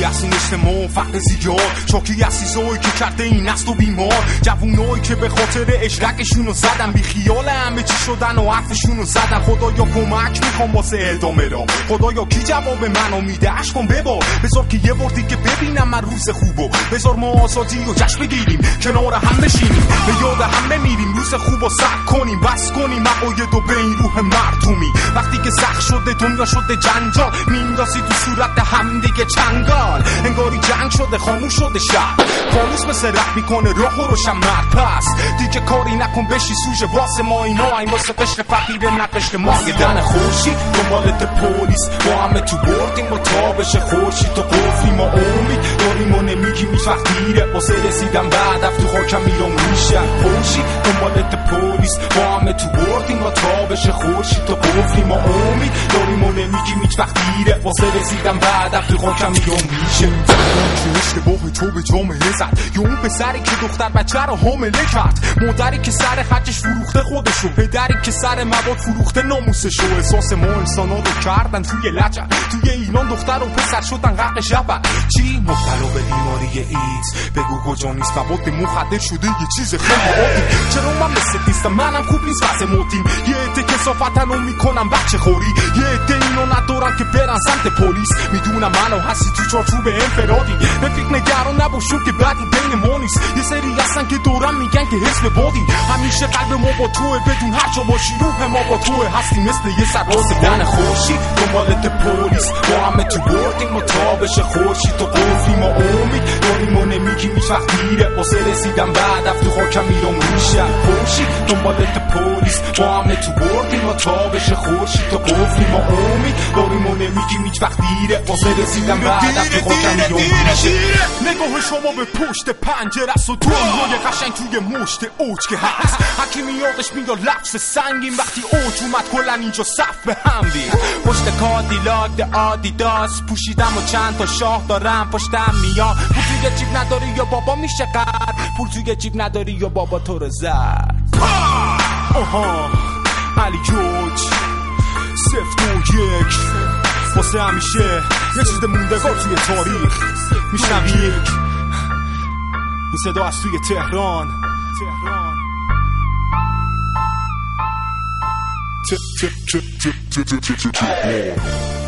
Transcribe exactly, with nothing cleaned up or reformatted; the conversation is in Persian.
رسون اجتماع فقر زیاد چاکی عزیزایی که کرده این نسل و بیمار جوونایی که به خاطر اشرکشونو زدن بی خیال همه چی شدن و حرفشونو زدن خدایا کمک میخوام واسه ادامه را خدایا کی جواب منو میده عشقم ببار بذار که یه بار دیگه ببینم من روز خوبو بذار ما آزادی و جشن بگیریم کنار هم بشینیم به یاد هم بمیریم روز خوبو سعی کنیم بس کنیم عقاید و به این روح مردمی وقتی که سخت شده دنیا شده جنجال میندازی تو صورت هم دیگه چنگال انگاری جنگ شده خاموش شده شهر فانوس مثل رفت میکنه راه و روشن مرد پس دیگه کاری نکن بشی سوژه واسه ما اینا این واسه قشر فقیره نه قشر ماگدن خورشید دنبالت پلیس با همه تو بردیم با تابش خورشید تو قفلی ما امید داریم و نمیگیم هیچ وقت دیره واسه رسیدن بعد اف تو خاکم میرم میشن خورشید دنبالت پلیس با همه تو بردیم با تابش خورشید تو قفلی ما امید داریم و نمیگیم هیچ وقت دیره واسه رسیدن بعد اف تو خاکم میرم میشه که اشتباه تو به جامعه زد یا اون پسری که دختر بچه رو حامله کرد مادری که سر خرجش فروخته خودشو پدری که سر مواد فروخته ناموسشو احساس ما انسانا رو کردن توی لجن توی ایران دختر و پسر شدن غرق شبن چی مبتلا به بیماری ایدز بگو کجا نیست مواد مخدر شده یه چیز خیلی عادی چرا من مثل نیستم منم خوب نیست واسه موتیم یه عده کثافتنو میکنم بچه خوری یه عده اینو ندارن که برن سمت پلیس میدونم منو هستی تو چارچوب انفرادی به فکر نگران نباشون که بعدی بین ما نیست یه سری هستن که دورم میگن که حزب بادی همیشه قلب ما با توه بدون هر جا باشی روح ما با توه هستی مثل یه سرباز دن خورشید دنبالت پلیس با همه تو بردیم و تابش خورشید تو قفلی ما امید داریم و نمیگیم هیچ وقت دیره واسه رسیدن بعد اف تو خاکم میرم میشن خورشید دنبالت پلیس با همه تو بردیم و تابش خورشید تو قفلی ما امید داریم و نمیگیم هیچ وقت دیره واسه رسیدن بعد اف تو خاکم میرم میشن نگاه شما به پشت پنجره است و دنیای قشنگ توی مشت اوج که هست حکیمی یادش میاد لفظ سنگین وقتی اوج اومد کلن اینجا صف به هم دید پشت کادیلاک ده آدیداس پوشیدم و چند تا شاه دارم پشتم میاد پول توی جیب نداری یا بابا میشه قرد پول توی جیب نداری یا بابا تو رو زد آها علی جوج سفت و یک واسه همیشه یه چیز موندگار توی تاریخ میشنوی این صدا از توی تهران تهران ت ت ت ت ت ت ت